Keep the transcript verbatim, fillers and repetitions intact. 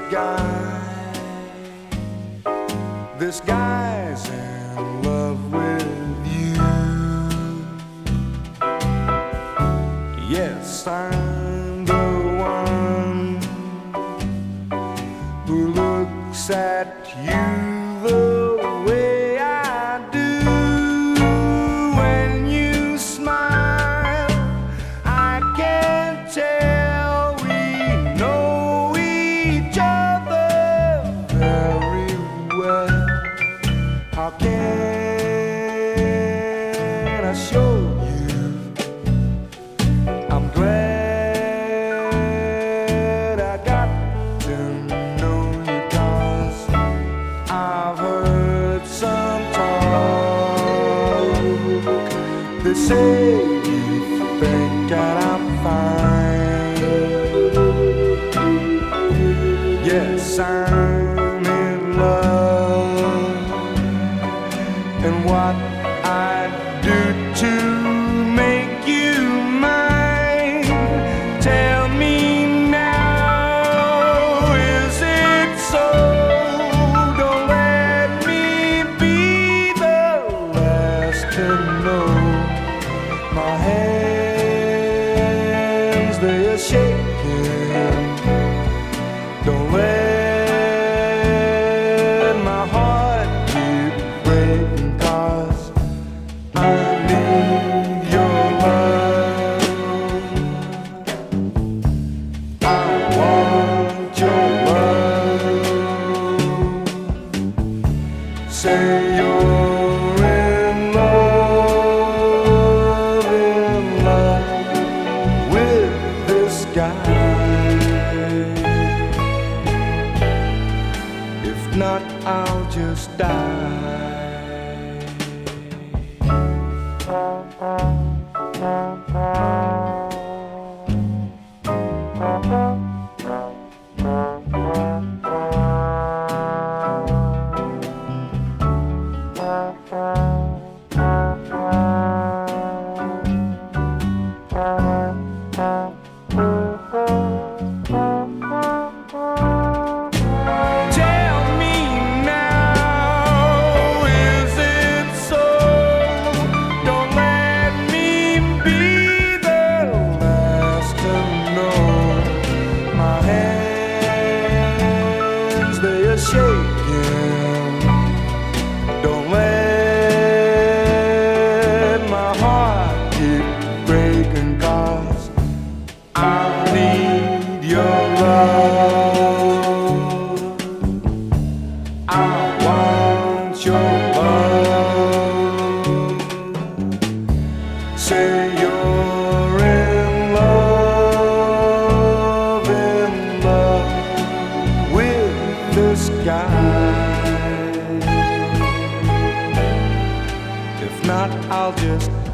guy, this guy's in love with you. Yes, I'm the one who looks at you the way I do. When you smile, I can tell we know each other very well. How can I show you I'm glad I got to know you, 'cause I've heard some talk. They say you think that I'm fine. Yes, I'm in love, and what I'd do to make you mine. Tell me now, is it so? Don't let me be the last to know. My hands, they are shaking. Don't let my heart keep breaking, 'cause I need your love. I want your love. Say you're in love, in love with this guy. If not, I'll just die. Tell me now, is it so? Don't let me be the last to know. My hands, they are shaking. Don't let my heart keep breaking, 'cause I need your love. I want your love. Say you're in love, in love with this guy. If not, I'll just